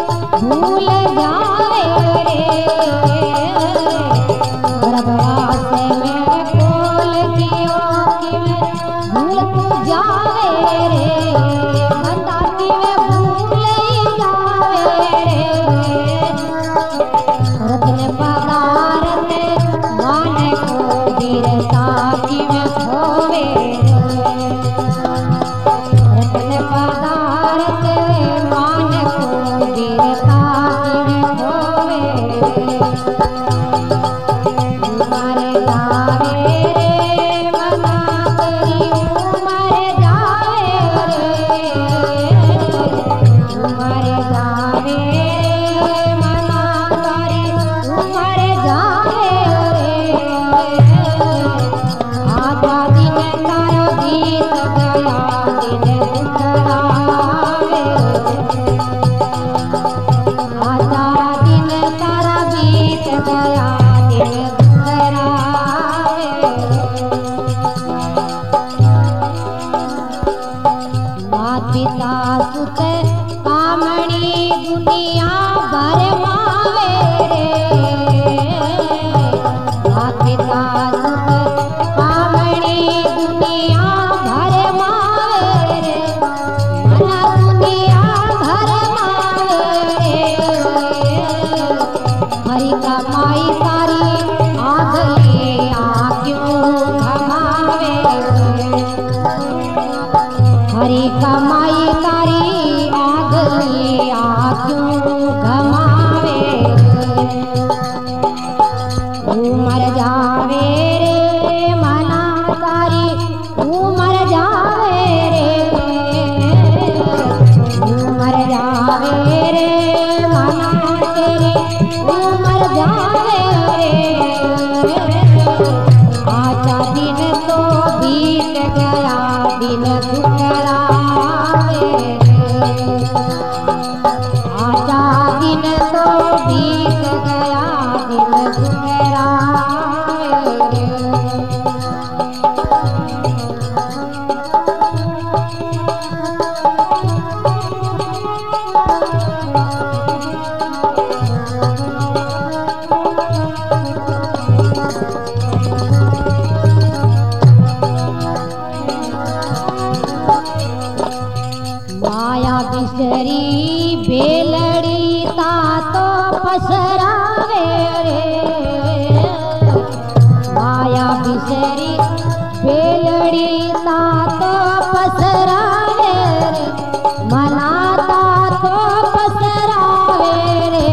भूल जावे रे बरबरा से मेरे कोल कियो कि मैं भूल तू जावे रे बंदा कि मैं भूल जावे रे रत्न पदार्थ मान को गिरता कि मैं खोवे रत्न पदार्थ मान को गिरता कि मैं खोवे मर जावे रे मना तेरी मर जावे रे मर जावे मना तारी मर जावे रे आजा दिन तारा बीत गया दिन दुखरावे आजा दिन तारा बीत गया दिन दुखरावे मात पिता सुत कामणी दुनिया भर मावे रे मात पिता सुत कामणी दुनिया भर मावे रे मना दुनिया भर मावे रे हरि कमाई सारी आगले आक्यों थमावे हरि कमाई तारी आगले आक्यों घमावे मर जावे रे मना तारी मर जावे रे मर जावे रे मना तेरी मर जावे रे आजा दिन तो बीत गया दिन दुखरावे आजा दिन तो बीत गया दिन दुखरावे माया बिसरी बेलड़ी ता तो पसरावे रे माया बिसरी बेलड़ी ता तो पसरावे रे मनाता तो पसरावे रे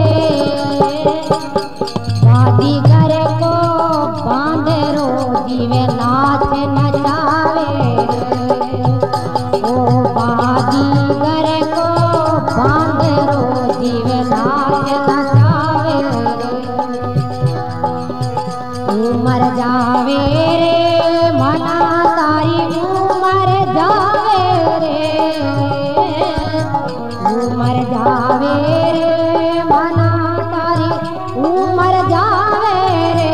शादी घर को बांध रोजी वे नाच नचावे ओ बाजीगर को बांध रोजी वे नाच नचावे मर जावे रे मना तारी मर जावे रे मर जावे रे मना तारी मर जावे रे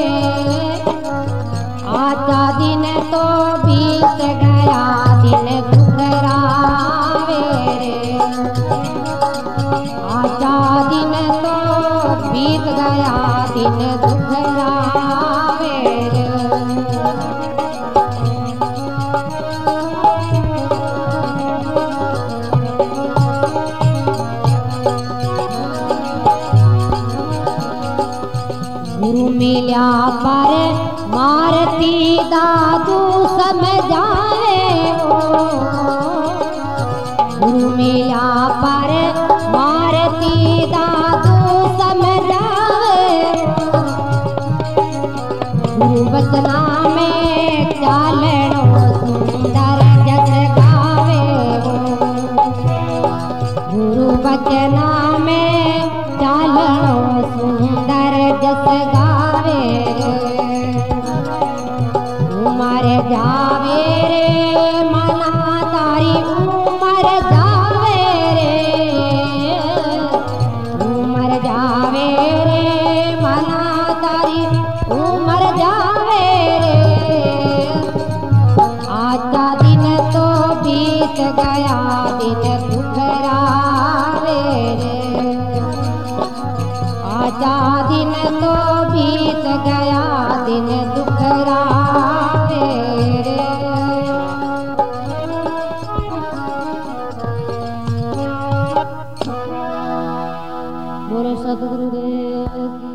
आजा दिन तो बीत गया दिन दुखरावे रे आजा दिन तो बीत गया दिन दुखरावे रे गुरु मिल्या पर मारती दादू समझावे वो गुरु मिल्या पर मारती दादू समझावे गुरु बचना में चालनो सुंदर जस गावे वो गुरु बचना में चालनो सुंदर जस गावे मर जावे रे मना तारी मर जावे रे मर जावे रे मना तारी मर जावे रे आजा दिन तो बीत गया दिन दुखरावे रे राजा दिन तो बीत गया दिन दुखरावे रे। बोले सतगुरुदेव की